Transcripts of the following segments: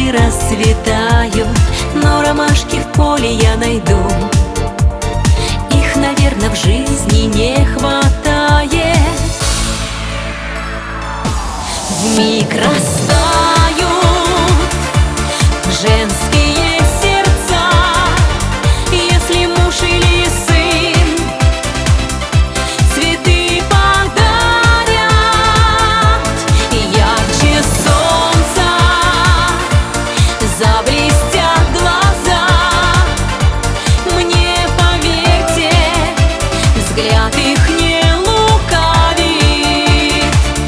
цветы расцветают, но ромашки в поле я найду. Их, наверное, в жизни не хватает. Вмиг растают женские сердца, если муж или сын цветы подарят. Ярче солнца заблестят глаза. Мне поверьте, взгляд их не лукавит.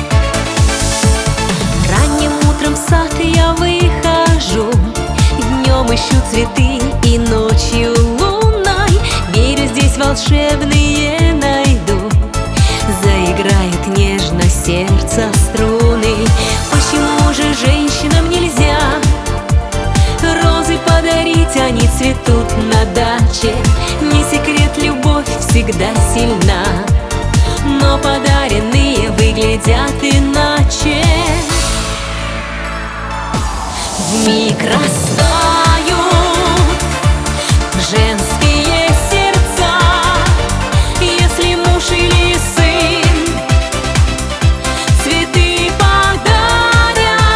Ранним утром в сад я выхожу, днем ищу цветы и ночью лунной. Верю, здесь волшебные найду. Заиграет нежно сердце струны. Почему же женщинам нельзя розы подарить? Они цветут на даче. Не секрет, любовь всегда сильна, но подаренные выглядят иначе. Вмиг растают женские сердца, если муж или сын цветы подарят.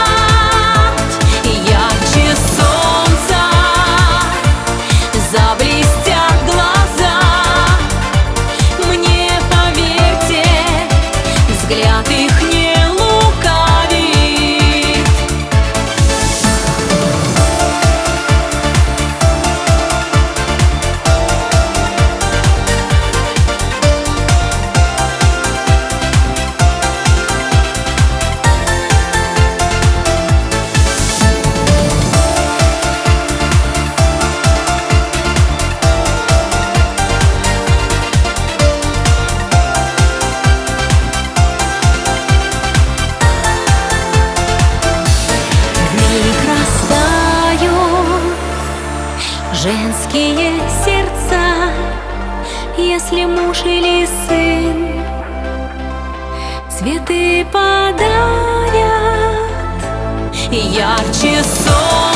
Ярче солнца заблестят глаза. Мне поверьте, взгляд их не лукавит. Женские сердца, если муж или сын цветы подарят. Ярче солнца